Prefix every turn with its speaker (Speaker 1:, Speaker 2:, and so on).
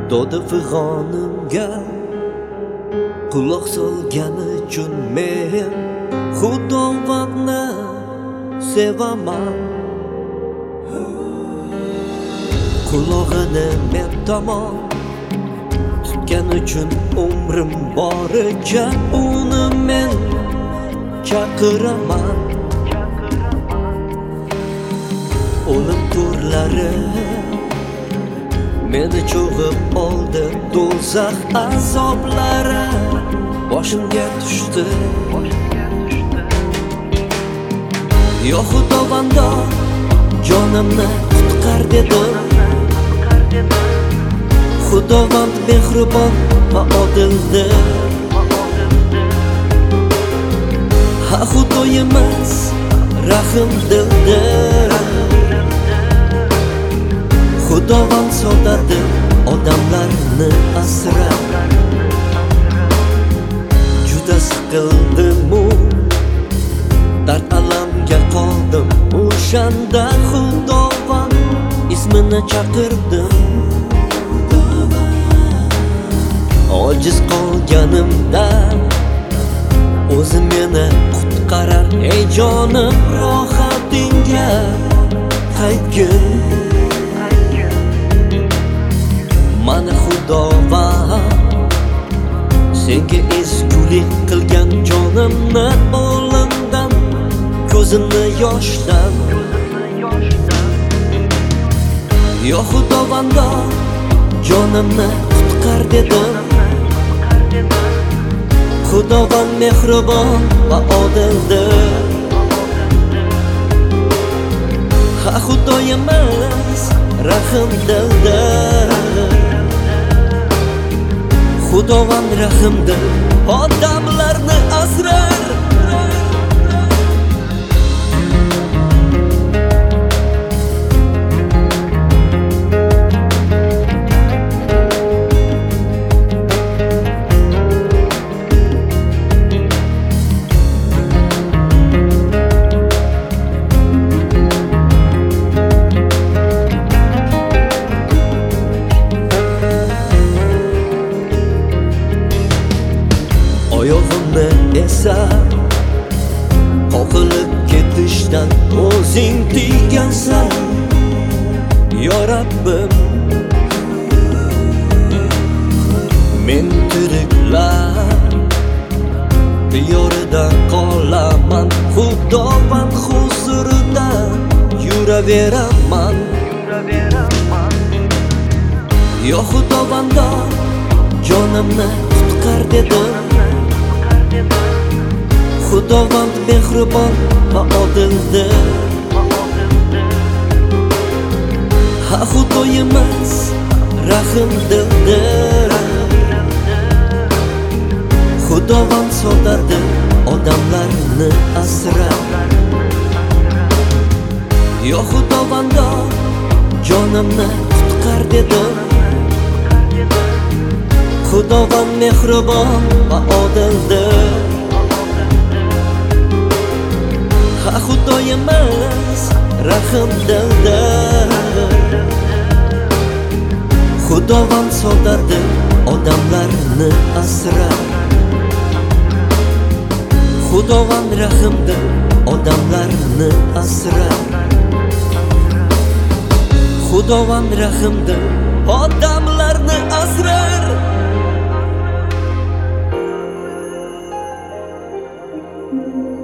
Speaker 1: Dodi fig'onimga quloq solgani uchun men Xudovandni sevaman. Qulog'ini men tomon tutgan uchun umrim boricha uni men chaqiraman. O'lim to'rlari meni cho'g'ib oldi, do'zax azoblari boshimga tushdi. Yo Xudovando, jonimni qutqar dedim. Xudovand mehribon va odildir. Ha Xudoyimiz rahmdildir. Xudovand sotadi odamlarni asrab. Juda siqildim-u, dard alamga qoldim. O'shanda Xudovand ismini chaqirdim. Ojiz qolganimda o'zi meni qutqarar. Ey jonim, rohatingga qaytgin. Mana Xudovand senga ezgulik qilgan, jonimni o'limdan, ko'zimni yoshdan. Yo Xudovando, jonimni qutqar dedim. Xudovand mehribon va odildir. Ha Xudoyimiz rahmdildir. Xudovand rahmdil, odamlarni asrar. Oyog'imni esa qoqilib ketishdan o'zing tiygansan. Yo Rabbim, men tiriklar diyorida qolaman. Xudovand huzurida yuraveraman. Yo Xudovando, jonimni qutqar dedim. Xudovand mehribon va odildir. Ha Xudoyimiz rahmdildir. Xudovand sotadi odamlarni asrab. Yo Xudovando, jonimni qutqar dedim. Xudovand mehribon va odildir. Ha Xudoyimiz rahmdildir. Xudovand sotadi odamlarni asrab. Xudovand rahmdil, odamlarni asrab. Xudovand rahmdil, odamlarni asrar.